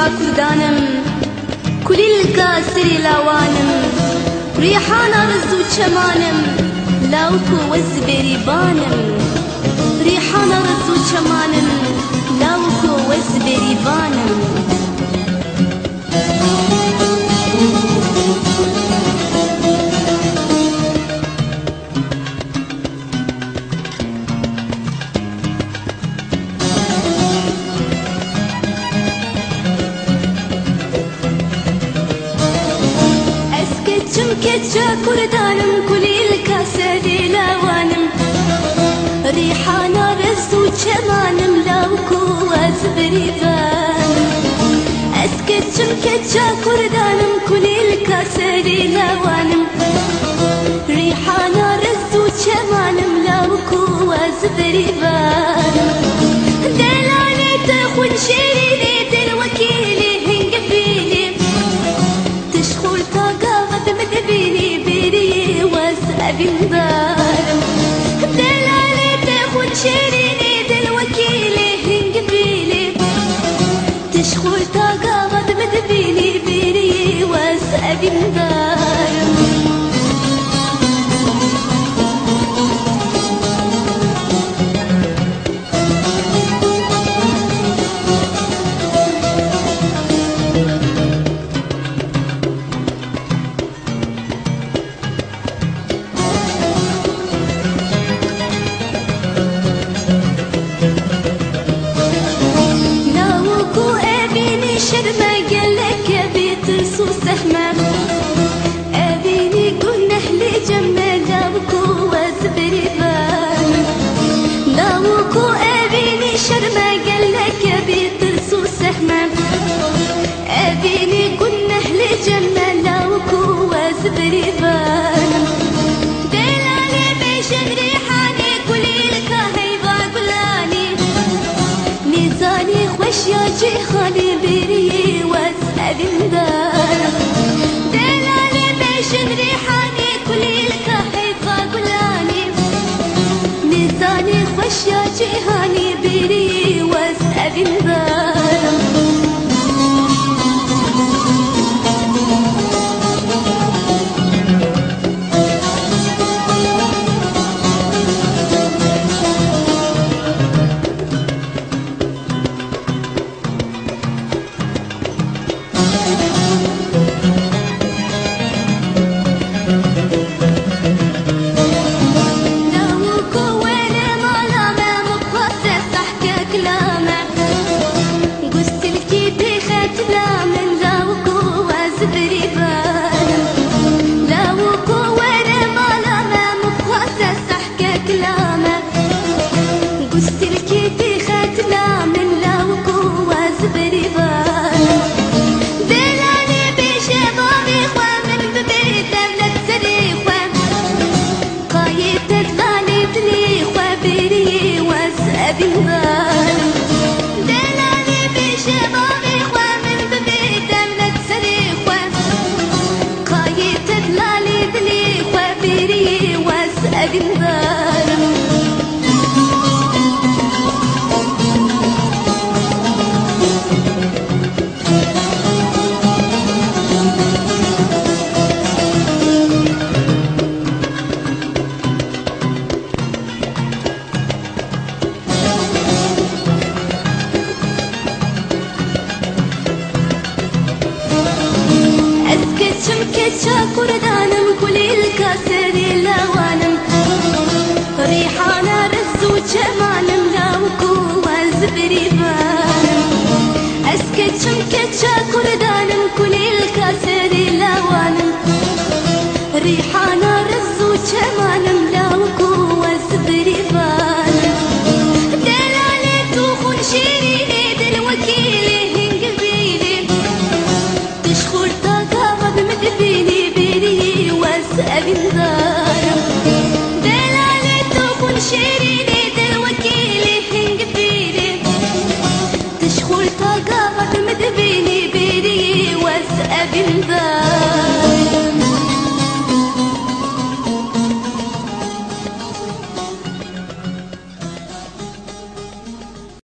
كردانم كلي الكاسري لاوانم ريحانة رزو چمانم لاوكو وزبري بانم ريحانة رزو چمانم لاوكو وزبري بانم كتشا كردانم كلي الكاسري لاوانم ريحانة رزو چمانم لاوكو وزبري بانم اسكتشم كتشا كردانم كلي الكاسري لاوانم ريحانة رزو چمانم لاوكو وزبري بانم دلالي تخون شيريني دلوكيلي هنگ فيلي تشخول طاقة مدبيني بيري واسأبين بارم دلالي تاخد شيريني دلوكيلي هنگ بيلي تشخول طاقة غد مدبيني بيري واسأبين بارم أبيني قلنا لي جمال لاوكو وزبري بانم لاوكو أبيني شرما قالك بيترسو سحمة أبيني قلنا لي جمال لاوكو وزبري بانم دلالي بشغري حاني كلي الكهيبة قلاني ميزاني خوش يا جيخاني بيري واسأبين دارم ريحاني كلي الكحيفة قلاني ميزاني خوش يا جيهاني بيري واسأبين بارم كتشا كردانم كلي الكاسري لاوانم ريحانة رزو چمانم لاوكو وزبري بانم اسكتشم كتشا كردانم كلي الكاسري لاوانم ريحانة